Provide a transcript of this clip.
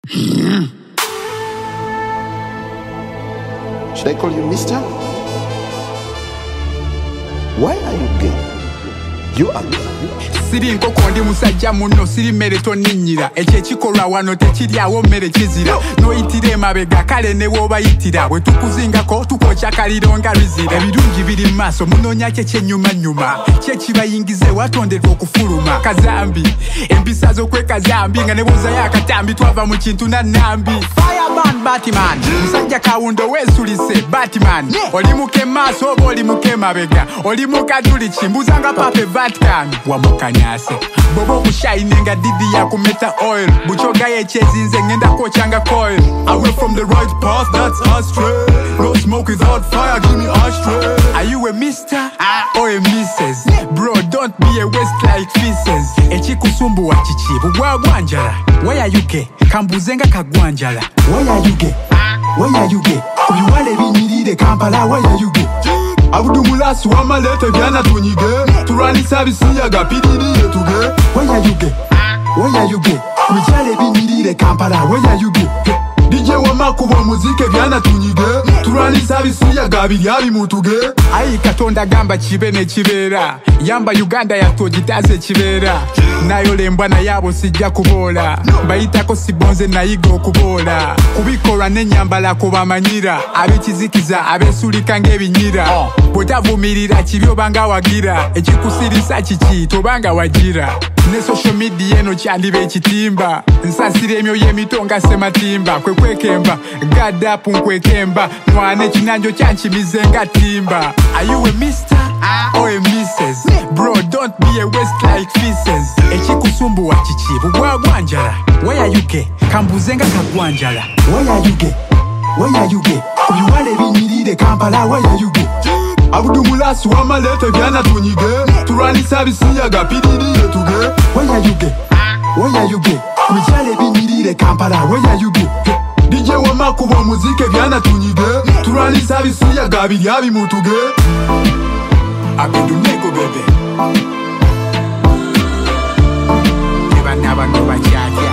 Should I call you mister? Why are you gay? You are Siri nkoko ndi musajja muno siri mere toninyira ekye kikolwa wano tekiryawo mere kizira no itire mabega kale ne woba yitira bwe tukuzingako tukocha kaliro nga bizira ebirungi biri maso munonya kye nyuma kye kibayingize watondera okufuluma kazambi empisa zo kwe kazambi nga ne boza yakatambi twava mu kintu na nambi fireman Batman musajja kawundo wesulise Batman oli muke maso oli muke mabega oli mukaduli chimbuzanga pape Vatican wamukanyase bobo kushininga didi ya kumeta oil buchoga yechezinze ngenda kochanga coil away from the right path that's astray no smoke without fire give me ashtray are you a mister or a missus bro don't be a waste like feces echikusumbu wa chichibu gwagwanjala why are you gay kambuzenga kagwanjala why are you gay ubiwale binyirire Kampala why are you gay Abudumulasi wa malete byana tunyige Turalisa bisiyaga pidiri yetuge Why are you gay? Ujale binyirire Kampala Why are you gay? DJ wa makubo muzike byana tunyige Turalisa bisiyaga biryabi mutuge Ayi katonda gamba chibene chibera Yamba Uganda ya tojitaze chibera Nayo lembwana yabo sijja kubola Bayitako sibonze nayigo kubola Kubikora nenyambala kubamanyira Abikizikiza abesulika ngebinyira Botavumirira kibyo banga wagira Ekikusirisa kiki tobanga wagira Ne social media eno kyandibe ekitimba Nsasire emyo yemitonga sematimba Kwekemba gadapu nkwekemba Nwane kinanjo kyanchimizenga timba Are you a mister or a missus? Bro don't be a waste like feces Echikusumbu wa chichibu gwagwanjala Why are you gay? Kambuzenga kagwanjala Why are you gay? Ubiwale binyirire Kampala Why are you gay? Abudumulasi wa malete byana tunyige Turalisa bisiyaga pidiri yetuge Why are you gay? Ujale binyirire Kampala Why are you gay? DJ wa makubo muzike byana tunyige Turalisa bisiyaga biryabi mutuge Abedunego bebe Keba naba no bachakia